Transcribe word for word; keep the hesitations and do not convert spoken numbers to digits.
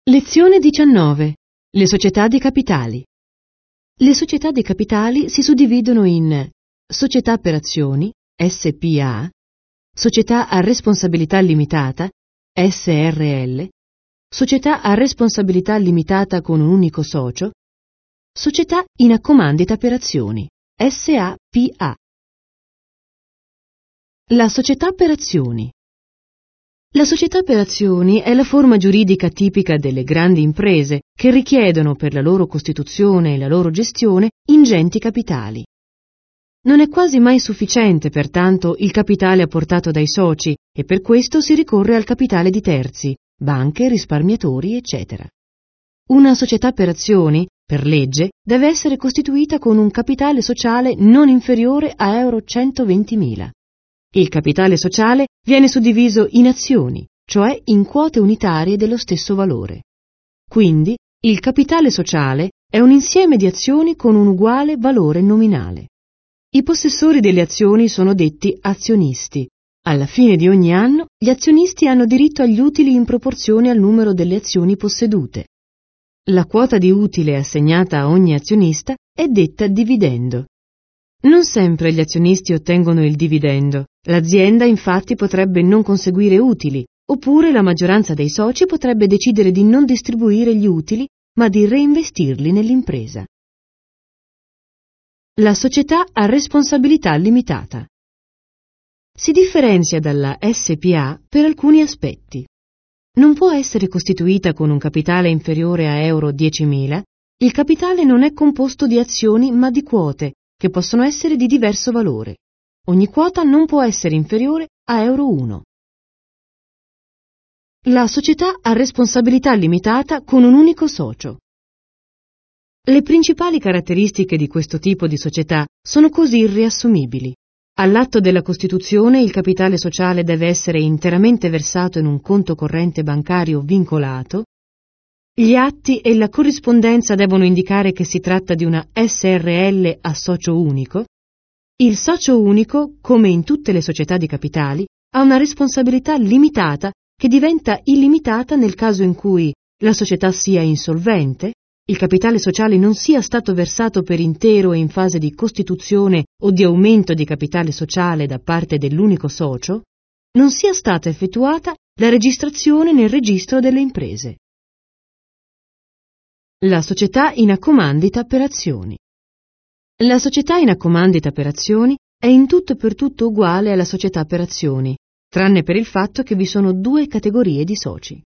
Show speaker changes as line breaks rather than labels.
Lezione diciannove. Le società di capitali. Le società di capitali si suddividono in società per azioni, S P A, società a responsabilità limitata, S R L, società a responsabilità limitata con un unico socio, società in accomandita per azioni, S A P A. La società per azioni. La società per azioni è la forma giuridica tipica delle grandi imprese che richiedono per la loro costituzione e la loro gestione ingenti capitali. Non è quasi mai sufficiente, pertanto, il capitale apportato dai soci e per questo si ricorre al capitale di terzi, banche, risparmiatori, eccetera. Una società per azioni, per legge, deve essere costituita con un capitale sociale non inferiore a euro centoventimila. Il capitale sociale viene suddiviso in azioni, cioè in quote unitarie dello stesso valore. Quindi, il capitale sociale è un insieme di azioni con un uguale valore nominale. I possessori delle azioni sono detti azionisti. Alla fine di ogni anno, gli azionisti hanno diritto agli utili in proporzione al numero delle azioni possedute. La quota di utile assegnata a ogni azionista è detta dividendo. Non sempre gli azionisti ottengono il dividendo. L'azienda infatti potrebbe non conseguire utili, oppure la maggioranza dei soci potrebbe decidere di non distribuire gli utili, ma di reinvestirli nell'impresa. La società a responsabilità limitata. Si differenzia dalla S P A per alcuni aspetti. Non può essere costituita con un capitale inferiore a euro diecimila, il capitale non è composto di azioni ma di quote, che possono essere di diverso valore. Ogni quota non può essere inferiore a euro uno. La società a responsabilità limitata con un unico socio. Le principali caratteristiche di questo tipo di società sono così riassumibili. All'atto della costituzione il capitale sociale deve essere interamente versato in un conto corrente bancario vincolato. Gli atti e la corrispondenza devono indicare che si tratta di una S R L a socio unico. Il socio unico, come in tutte le società di capitali, ha una responsabilità limitata che diventa illimitata nel caso in cui la società sia insolvente, il capitale sociale non sia stato versato per intero e in fase di costituzione o di aumento di capitale sociale da parte dell'unico socio, non sia stata effettuata la registrazione nel registro delle imprese. La società in accomandita per azioni. La società in accomandita per azioni è in tutto e per tutto uguale alla società per azioni, tranne per il fatto che vi sono due categorie di soci.